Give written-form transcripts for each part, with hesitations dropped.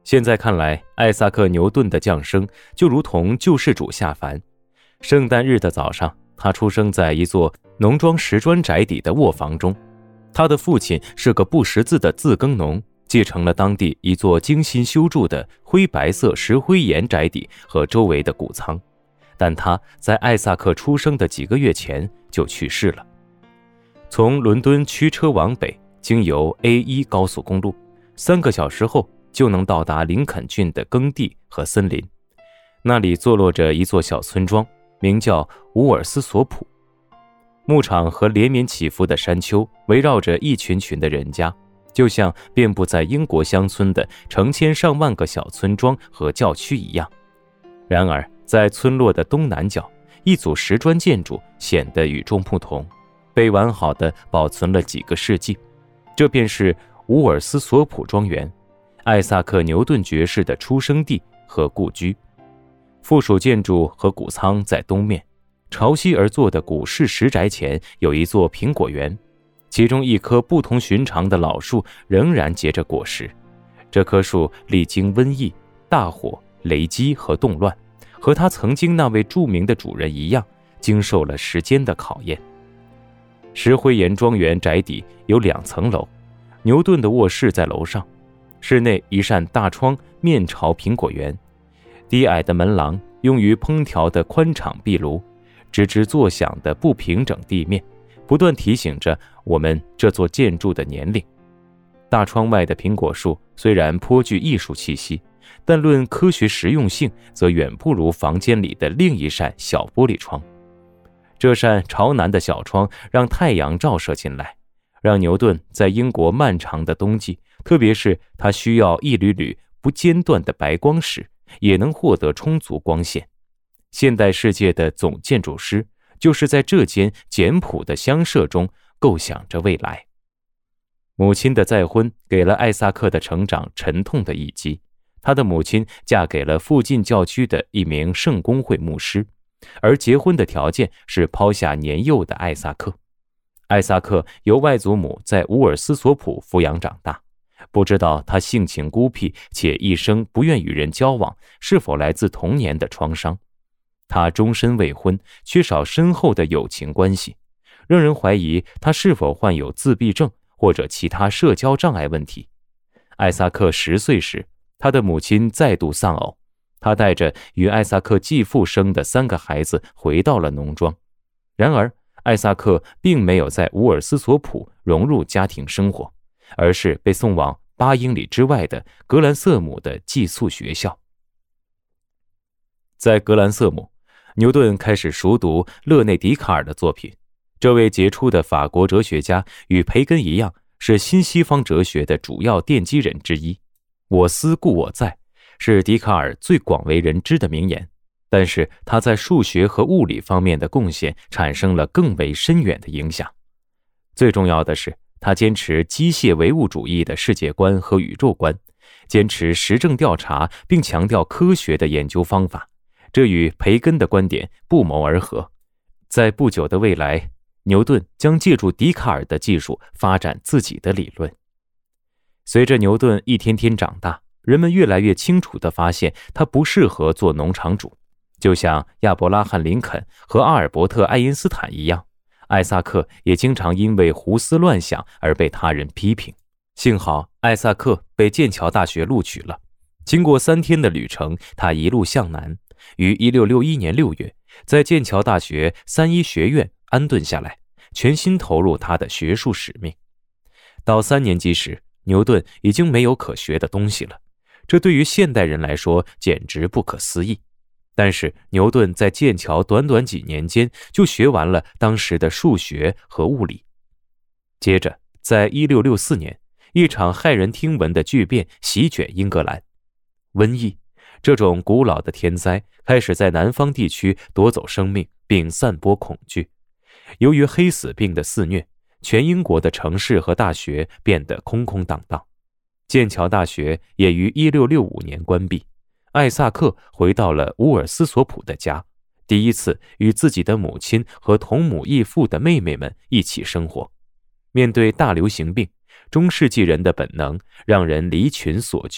现在看来，艾萨克·牛顿的降生就如同救世主下凡。圣诞日的早上，他出生在一座农庄石砖宅邸的卧房中。他的父亲是个不识字的自耕农，继承了当地一座精心修筑的灰白色石灰岩宅邸和周围的谷仓，但他在艾萨克出生的几个月前就去世了。从伦敦驱车往北，经由 A1 高速公路，3个小时后就能到达林肯郡的耕地和森林。那里坐落着一座小村庄，名叫伍尔斯索普。牧场和连绵起伏的山丘围绕着一群群的人家，就像遍布在英国乡村的成千上万个小村庄和教区一样。然而在村落的东南角，一组石砖建筑显得与众不同，被完好地保存了几个世纪。这便是伍尔斯索普庄园，艾萨克·牛顿爵士的出生地和故居。附属建筑和谷仓在东面，朝西而坐的古式石宅前有一座苹果园，其中一棵不同寻常的老树仍然结着果实。这棵树历经瘟疫、大火、雷击和动乱，和他曾经那位著名的主人一样，经受了时间的考验。石灰岩庄园宅邸有2层楼，牛顿的卧室在楼上，室内一扇大窗面朝苹果园，低矮的门廊用于烹调的宽敞壁炉，吱吱作响的不平整地面不断提醒着我们这座建筑的年龄。大窗外的苹果树虽然颇具艺术气息，但论科学实用性则远不如房间里的另一扇小玻璃窗。这扇朝南的小窗让太阳照射进来，让牛顿在英国漫长的冬季，特别是他需要一缕缕不间断的白光时，也能获得充足光线。现代世界的总建筑师就是在这间简朴的乡舍中构想着未来。母亲的再婚给了艾萨克的成长沉痛的一击。他的母亲嫁给了附近教区的一名圣公会牧师，而结婚的条件是抛下年幼的艾萨克。艾萨克由外祖母在伍尔斯索普抚养长大，不知道他性情孤僻且一生不愿与人交往是否来自童年的创伤。他终身未婚，缺少深厚的友情关系，让人怀疑他是否患有自闭症或者其他社交障碍问题。艾萨克10岁时，他的母亲再度丧偶，他带着与艾萨克继父生的3个孩子回到了农庄。然而艾萨克并没有在伍尔斯索普融入家庭生活，而是被送往8英里之外的格兰瑟姆的寄宿学校。在格兰瑟姆，牛顿开始熟读勒内·笛卡尔的作品。这位杰出的法国哲学家与培根一样，是新西方哲学的主要奠基人之一。我思故我在是笛卡尔最广为人知的名言，但是他在数学和物理方面的贡献产生了更为深远的影响。最重要的是，他坚持机械唯物主义的世界观和宇宙观，坚持实证调查并强调科学的研究方法，这与培根的观点不谋而合。在不久的未来，牛顿将借助笛卡尔的技术发展自己的理论。随着牛顿一天天长大，人们越来越清楚地发现他不适合做农场主，就像亚伯拉罕·林肯和阿尔伯特·爱因斯坦一样，艾萨克也经常因为胡思乱想而被他人批评。幸好艾萨克被剑桥大学录取了。经过3天的旅程，他一路向南，于1661年6月在剑桥大学3一学院安顿下来，全心投入他的学术使命。到3年级时，牛顿已经没有可学的东西了，这对于现代人来说简直不可思议。但是牛顿在剑桥短短几年间就学完了当时的数学和物理。接着在1664年，一场骇人听闻的巨变席卷英格兰。瘟疫，这种古老的天灾开始在南方地区夺走生命并散播恐惧。由于黑死病的肆虐，全英国的城市和大学变得空空荡荡。剑桥大学也于1665年关闭。艾萨克回到了伍尔斯索普的家，第一次与自己的母亲和同母异父的妹妹们一起生活。面对大流行病，中世纪人的本能让人离群索居，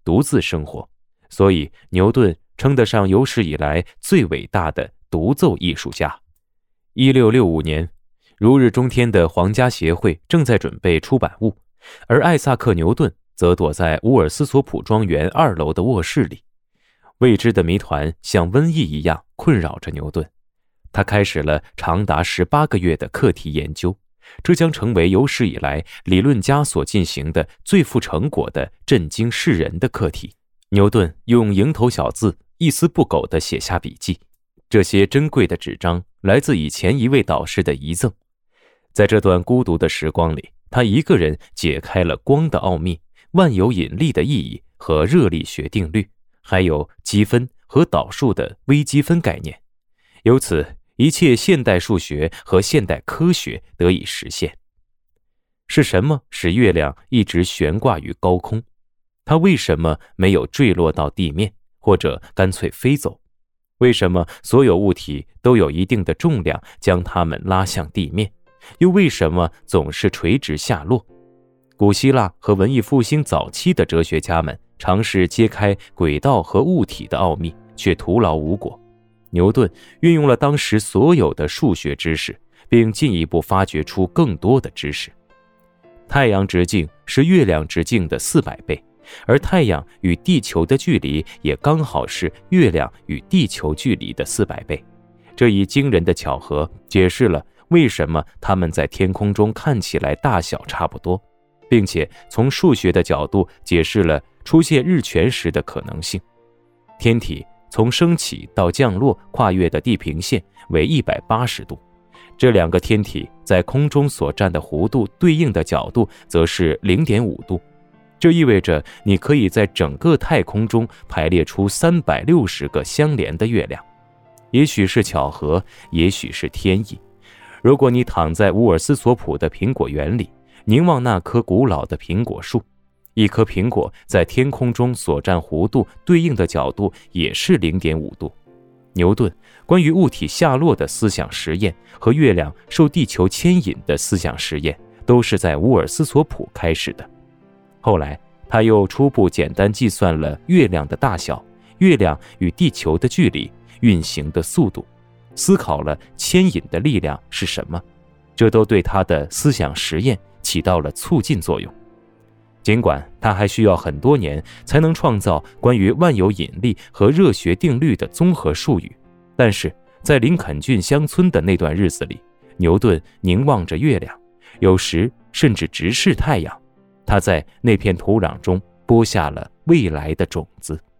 独自生活，所以牛顿称得上有史以来最伟大的独奏艺术家。1665年，如日中天的皇家协会正在准备出版物，而艾萨克·牛顿则躲在乌尔斯索普庄园2楼的卧室里。未知的谜团像瘟疫一样困扰着牛顿，他开始了长达18个月的课题研究，这将成为有史以来理论家所进行的最富成果的震惊世人的课题。牛顿用蝇头小字一丝不苟地写下笔记，这些珍贵的纸张来自以前一位导师的遗赠。在这段孤独的时光里，他一个人解开了光的奥秘、万有引力的意义和热力学定律，还有积分和导数的微积分概念。由此，一切现代数学和现代科学得以实现。是什么使月亮一直悬挂于高空？它为什么没有坠落到地面，或者干脆飞走？为什么所有物体都有一定的重量将它们拉向地面？又为什么总是垂直下落？古希腊和文艺复兴早期的哲学家们尝试揭开轨道和物体的奥秘，却徒劳无果。牛顿运用了当时所有的数学知识，并进一步发掘出更多的知识。太阳直径是月亮直径的400倍，而太阳与地球的距离也刚好是月亮与地球距离的400倍。这一惊人的巧合解释了为什么它们在天空中看起来大小差不多，并且从数学的角度解释了出现日全食的可能性。天体从升起到降落跨越的地平线为180度，这2个天体在空中所占的弧度对应的角度则是 0.5 度。这意味着你可以在整个太空中排列出360个相连的月亮。也许是巧合，也许是天意。如果你躺在乌尔斯索普的苹果园里，凝望那棵古老的苹果树，一颗苹果在天空中所占弧度对应的角度也是 0.5 度。牛顿关于物体下落的思想实验和月亮受地球牵引的思想实验都是在乌尔斯索普开始的。后来他又初步简单计算了月亮的大小、月亮与地球的距离、运行的速度，思考了牵引的力量是什么，这都对他的思想实验起到了促进作用。尽管他还需要很多年才能创造关于万有引力和热学定律的综合术语，但是在林肯郡乡村的那段日子里，牛顿凝望着月亮，有时甚至直视太阳。他在那片土壤中播下了未来的种子。